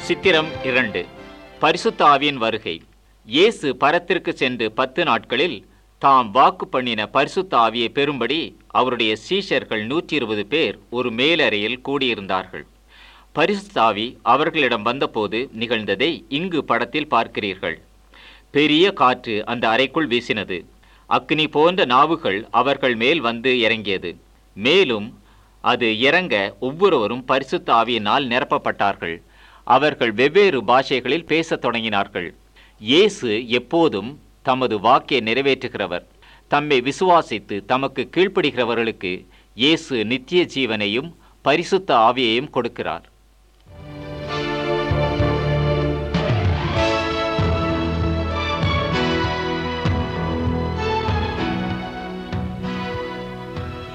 சித்திரம் 2. பரிசுத்த ஆவியின் வருகை. இயேசு பரத்திற்கு சென்று 10 நாட்களில் தாம் வாக்கு பண்ணின பரிசுத்த ஆவியை பெறும்படி அவருடைய சீஷர்கள் 120 பேர் ஒரு மேலறையில் கூடியிருந்தார்கள். பரிசுத்த ஆவி அவர்களிடம் வந்தபோது நிகழ்ந்ததை இங்கு படத்தில் பார்க்கிறீர்கள். பெரிய காற்று அந்த அறைக்குள் வீசினது. அக்கினி போன்ற நாவுகள் அவர்கள் மேல் வந்து இறங்கியது. மேலும் அது இறங்க ஒவ்வொருவரும் பரிசுத்த ஆவியினால் நிரப்பப்பட்டார்கள். அவர்கள் வெவ்வேறு பாஷைகளில் பேசத் தொடங்கினார்கள். இயேசு எப்போதும் தமது வாக்கை நிறைவேற்றுகிறவர். தம்மை விசுவாசித்து தமக்கு கீழ்ப்படுகிறவர்களுக்கு இயேசு நித்திய ஜீவனையும் பரிசுத்த ஆவியையும் கொடுக்கிறார்.